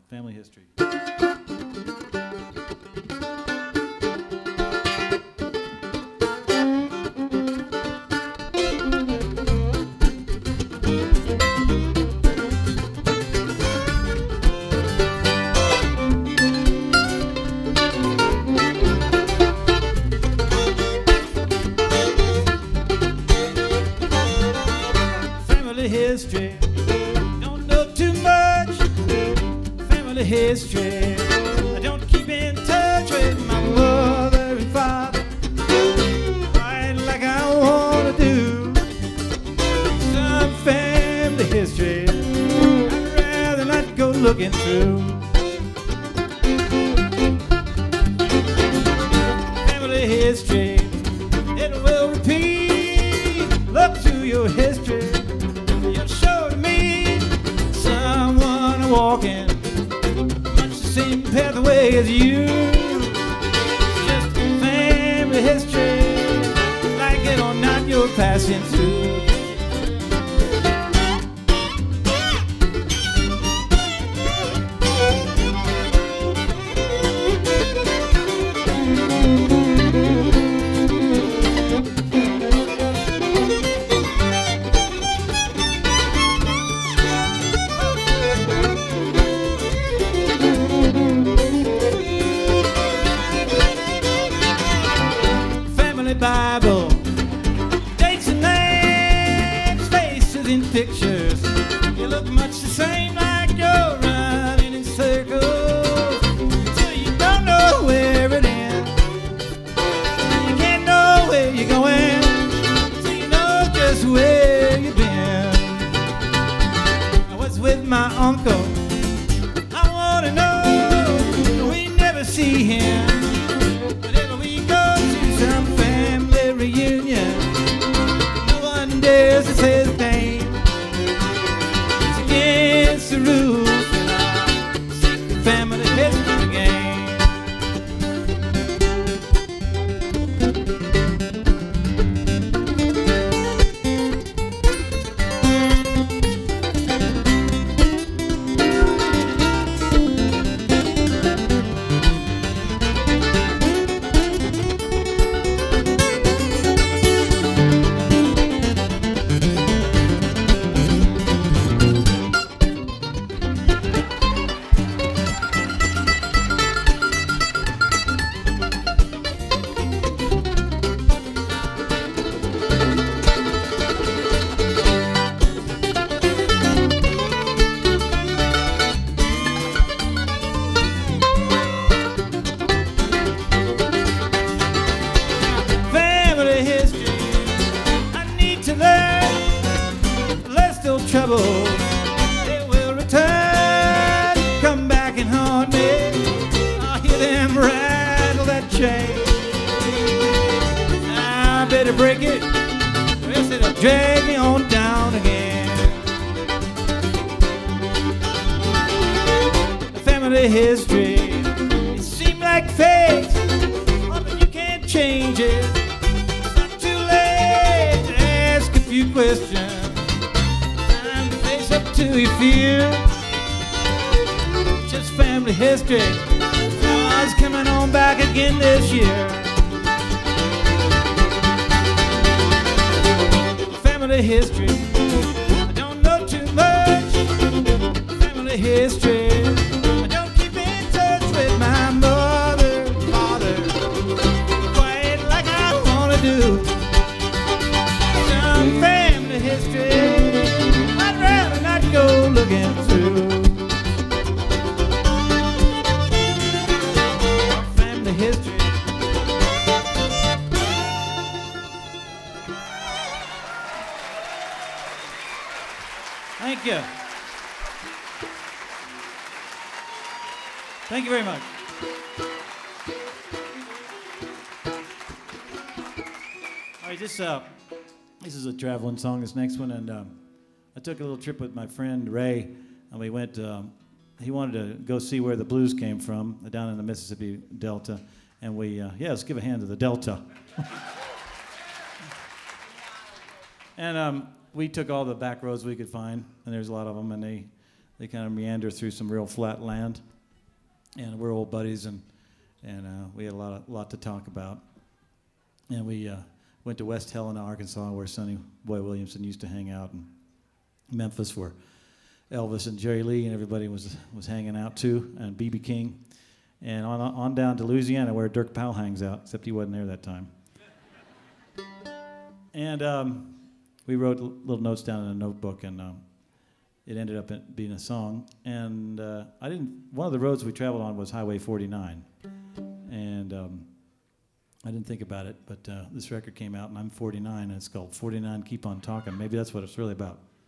Family history. Family history. Don't know too much. Family history. I don't keep in touch with my mother and father quite like I want to do. Some family history I'd rather not go looking through. Family history, it will repeat. Look through your history, you'll show to me someone walking much the same pathway as you. It's just family history, like it or not, you're passing through. Family Bible, dates and names, faces in pictures. You look much the same, like you're running in circles till you don't know where it ends. You can't know where you're going till you know just where you've been. I was with my uncle, I want to know, we never see him. Whenever we go to some family reunion, no one dares to say his name. It's against the rules in our secret family history game. Family history, I need to learn. Lest those troubles, they will return, come back and haunt me. I hear them rattle that chain. I better break it, or else it'll drag me on down again. Family history, it seemed like fate, oh, but you can't change it. It's not too late to ask a few questions. Time to face up to your fear. Just family history, oh, it's coming on back again this year. Family history, I don't know too much. Family history, I don't keep in touch with my mother and father quite like I want to do. Some family history I'd rather not go looking through. Family history. Thank you. Thank you very much. All right, this is a traveling song, this next one, and I took a little trip with my friend Ray, and we went, he wanted to go see where the blues came from, down in the Mississippi Delta, and we, let's give a hand to the Delta. And we took all the back roads we could find, and there's a lot of them, and they kind of meander through some real flat land. And we're old buddies, and we had a lot to talk about. And we went to West Helena, Arkansas, where Sonny Boy Williamson used to hang out, and Memphis, where Elvis and Jerry Lee and everybody was hanging out too, and B.B. King, and on down to Louisiana, where Dirk Powell hangs out, except he wasn't there that time. And we wrote little notes down in a notebook, and it ended up being a song. And one of the roads we traveled on was Highway 49, and I didn't think about it, but this record came out, and I'm 49, and it's called 49 Keep on Talking. Maybe that's what it's really about.